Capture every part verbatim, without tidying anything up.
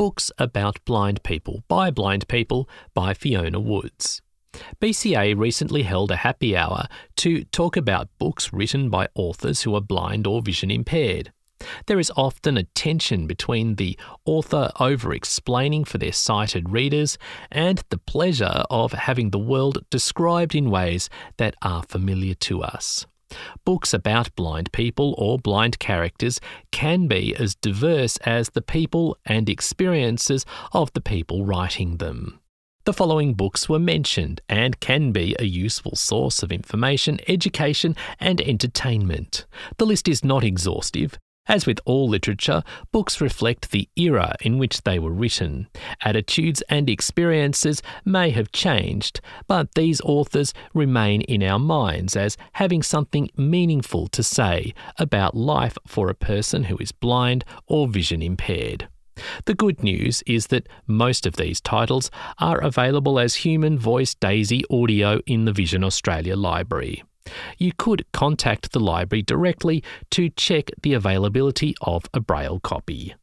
Books About Blind People by Blind People by Fiona Woods. B C A recently held a happy hour to talk about books written by authors who are blind or vision impaired. There is often a tension between the author over-explaining for their sighted readers and the pleasure of having the world described in ways that are familiar to us. Books about blind people or blind characters can be as diverse as the people and experiences of the people writing them. The following books were mentioned and can be a useful source of information, education, and entertainment. The list is not exhaustive. As with all literature, books reflect the era in which they were written. Attitudes and experiences may have changed, but these authors remain in our minds as having something meaningful to say about life for a person who is blind or vision impaired. The good news is that most of these titles are available as Human Voice Daisy audio in the Vision Australia Library. You could contact the library directly to check the availability of a Braille copy.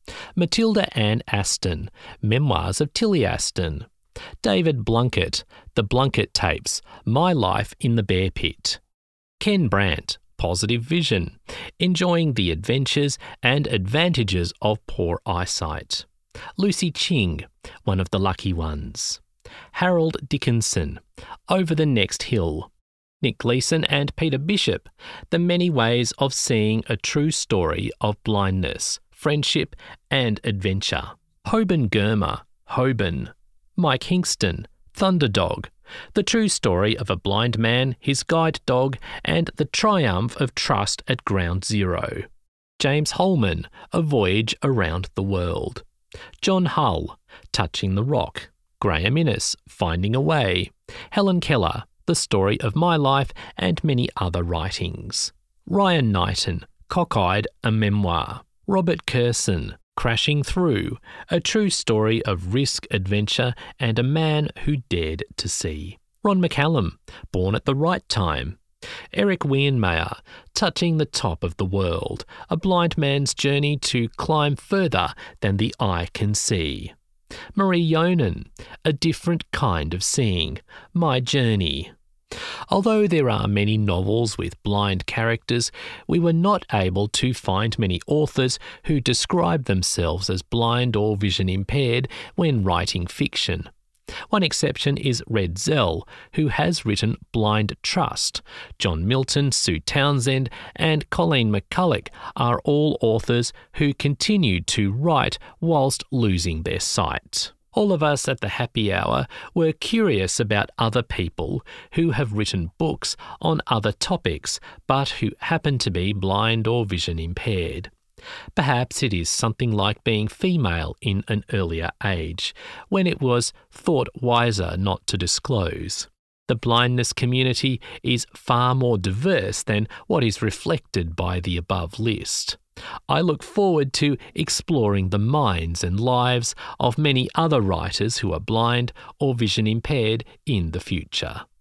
Matilda Ann Aston, Memoirs of Tilly Aston. David Blunkett, The Blunkett Tapes, My Life in the Bear Pit. Ken Brandt, Positive Vision, Enjoying the Adventures and Advantages of Poor Eyesight. Lucy Ching, One of the Lucky Ones. Harold Dickinson, Over the Next Hill. Nick Gleeson and Peter Bishop, The Many Ways of Seeing a True Story of Blindness, Friendship and Adventure. Hoban Gurma, Hoban. Mike Hinkston, Thunderdog, The True Story of a Blind Man, His Guide Dog, and the Triumph of Trust at Ground Zero. James Holman, A Voyage Around the World. John Hull, Touching the Rock. Graham Innes, Finding a Way. Helen Keller, The Story of My Life, and many other writings. Ryan Knighton, Cockeyed, A Memoir. Robert Curson, Crashing Through, A True Story of Risk, Adventure, and a Man Who Dared to See. Ron McCallum, Born at the Right Time. Eric Wienmeyer, Touching the Top of the World, A Blind Man's Journey to Climb Further Than the Eye Can See. Marie Yonan, A Different Kind of Seeing, My Journey. Although there are many novels with blind characters, we were not able to find many authors who describe themselves as blind or vision impaired when writing fiction. One exception is Red Zell, who has written Blind Trust. John Milton, Sue Townsend, and Colleen McCulloch are all authors who continued to write whilst losing their sight. All of us at the happy hour were curious about other people who have written books on other topics, but who happen to be blind or vision impaired. Perhaps it is something like being female in an earlier age, when it was thought wiser not to disclose. The blindness community is far more diverse than what is reflected by the above list. I look forward to exploring the minds and lives of many other writers who are blind or vision impaired in the future.